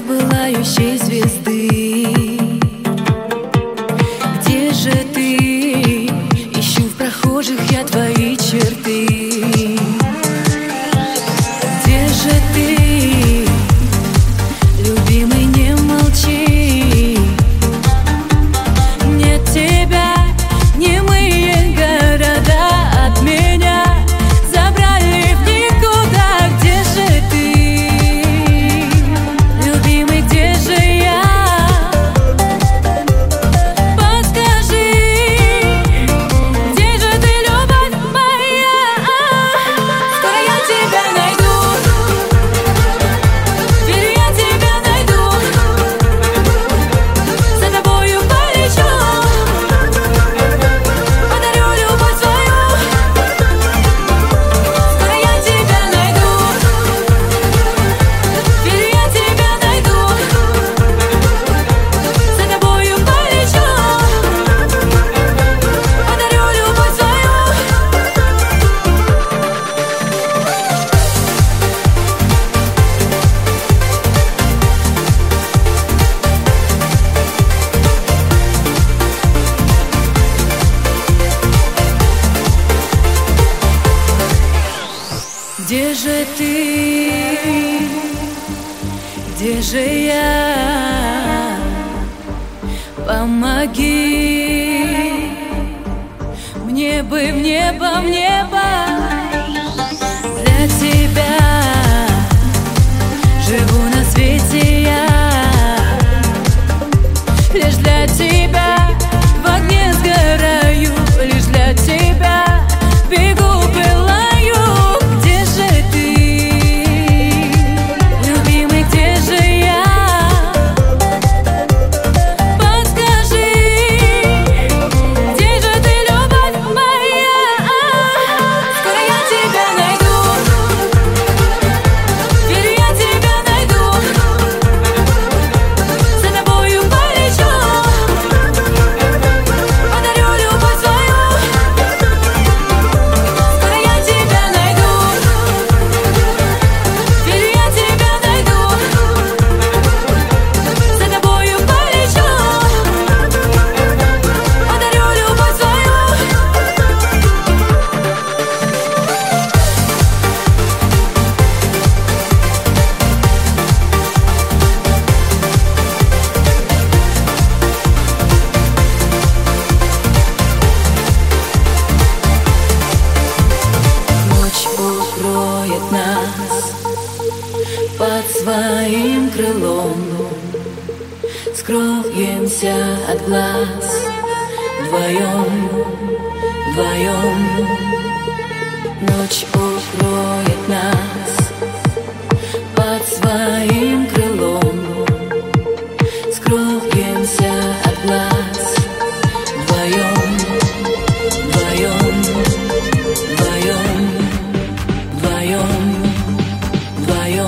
пылающей звезды. Где же ты? Ищу в прохожих я твои черты. Где же ты, любимый, не молчи? Нет тебя, немые города от меня забрали в никуда. Где же ты, любимый, где же я? Подскажи, где же ты, любовь моя? Скоро я тебя найду, теперь я тебя найду, за тобою полечу, подарю любовь свою. Скоро я тебя найду, теперь я тебя найду, за тобою полечу, подарю любовь свою. Где же ты, где же я? Помоги мне бы в небо, в небо. Для тебя живу на свете я, лишь для тебя в огне сгораю, лишь для тебя бегу, пылаю. Где же ты, любимый, где же я? Подскажи, где же ты, любовь моя? Скоро я тебя найду, теперь я тебя найду, за тобою полечу, подарю любовь свою. Скоро я тебя найду, теперь я тебя найду, за тобою полечу, подарю любовь свою. Ночь укроет нас под своим крылом, скроемся от глаз вдвоем, вдвоем. Ночь укроет нас под своим крылом, скроемся от глаз вдвоем, вдвоем, вдвоем, вдвоем, вдвоем.